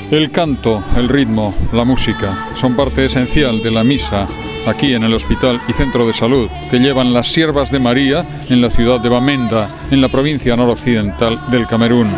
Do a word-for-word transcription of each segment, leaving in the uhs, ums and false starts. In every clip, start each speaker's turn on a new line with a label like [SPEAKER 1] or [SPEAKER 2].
[SPEAKER 1] El canto, el ritmo, la música son parte esencial de la misa aquí en el Hospital y Centro de Salud que llevan las Siervas de María en la ciudad de Bamenda, en la provincia noroccidental del Camerún.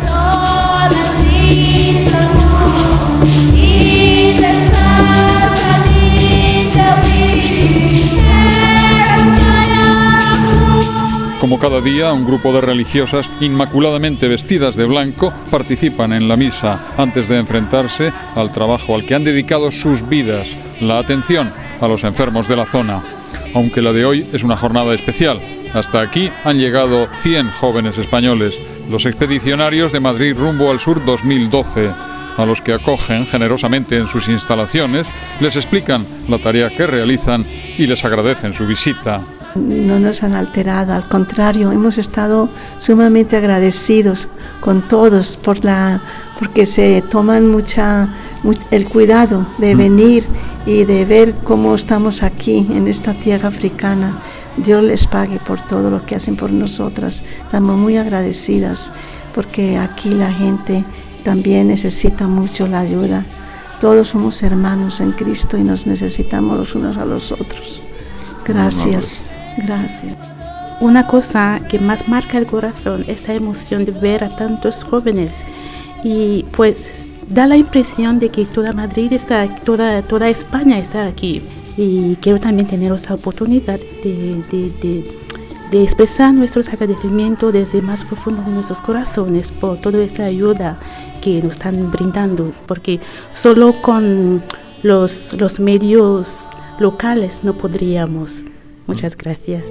[SPEAKER 1] Como cada día, un grupo de religiosas inmaculadamente vestidas de blanco participan en la misa antes de enfrentarse al trabajo al que han dedicado sus vidas, la atención a los enfermos de la zona. Aunque la de hoy es una jornada especial. Hasta aquí han llegado cien jóvenes españoles, los expedicionarios de Madrid rumbo al sur dos mil doce, a los que acogen generosamente en sus instalaciones, les explican la tarea que realizan y les agradecen su visita.
[SPEAKER 2] No nos han alterado, al contrario, hemos estado sumamente agradecidos con todos por la, porque se toman mucha, much, el cuidado de venir y de ver cómo estamos aquí en esta tierra africana. Dios les pague por todo lo que hacen por nosotras. Estamos muy agradecidas porque aquí la gente también necesita mucho la ayuda. Todos somos hermanos en Cristo y nos necesitamos los unos a los otros. Gracias. Gracias.
[SPEAKER 3] Una cosa que más marca el corazón es la emoción de ver a tantos jóvenes y pues da la impresión de que toda Madrid está, toda, toda España está aquí. Y quiero también tener esa oportunidad de, de, de, de expresar nuestros agradecimientos desde más profundo de nuestros corazones por toda esa ayuda que nos están brindando, porque solo con los, los medios locales no podríamos. Muchas gracias.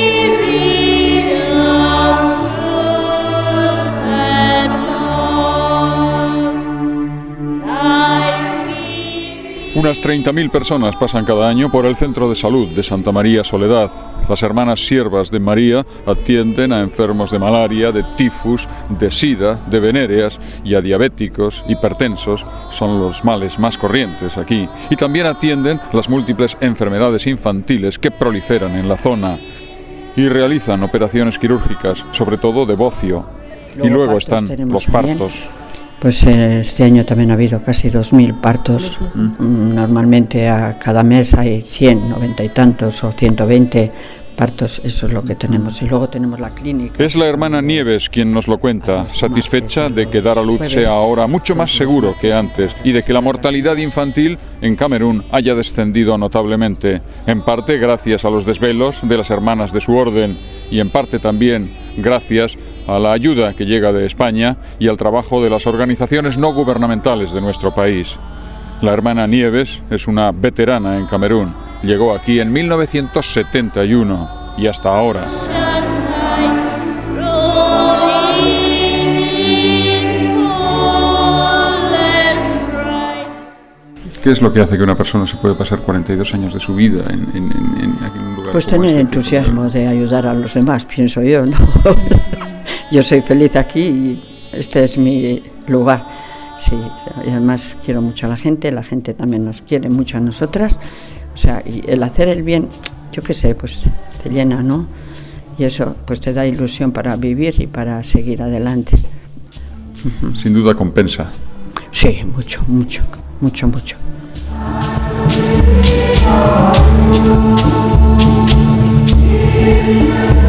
[SPEAKER 1] Unas treinta mil personas pasan cada año por el Centro de Salud de Santa María Soledad. Las hermanas Siervas de María atienden a enfermos de malaria, de tifus, de sida, de venéreas y a diabéticos, hipertensos. Son los males más corrientes aquí. Y también atienden las múltiples enfermedades infantiles que proliferan en la zona. Y realizan operaciones quirúrgicas, sobre todo de bocio. Luego y luego están los partos.
[SPEAKER 4] También. Pues este año también ha habido casi dos mil partos. Mm. Normalmente a cada mes hay cien, noventa y tantos o ciento veinte partos, eso es lo que tenemos. Y luego tenemos la clínica.
[SPEAKER 1] Es la hermana Nieves quien nos lo cuenta, satisfecha de que dar a luz sea ahora mucho más seguro que antes y de que la mortalidad infantil en Camerún haya descendido notablemente, en parte gracias a los desvelos de las hermanas de su orden y en parte también gracias a la ayuda que llega de España y al trabajo de las organizaciones no gubernamentales de nuestro país. La hermana Nieves es una veterana en Camerún. Llegó aquí en mil novecientos setenta y uno y hasta ahora. ¿Qué es lo que hace que una persona se pueda pasar cuarenta y dos años de su vida en, en, en, aquí en un lugar?
[SPEAKER 4] Pues tener este entusiasmo de ayudar a los demás, pienso yo, ¿no? Yo soy feliz aquí y este es mi lugar. Sí, y además quiero mucho a la gente, la gente también nos quiere mucho a nosotras. O sea, y el hacer el bien, yo qué sé, pues te llena, ¿no? Y eso pues te da ilusión para vivir y para seguir adelante.
[SPEAKER 1] Sin duda compensa.
[SPEAKER 4] Sí, mucho, mucho, mucho, mucho.
[SPEAKER 5] Thank you.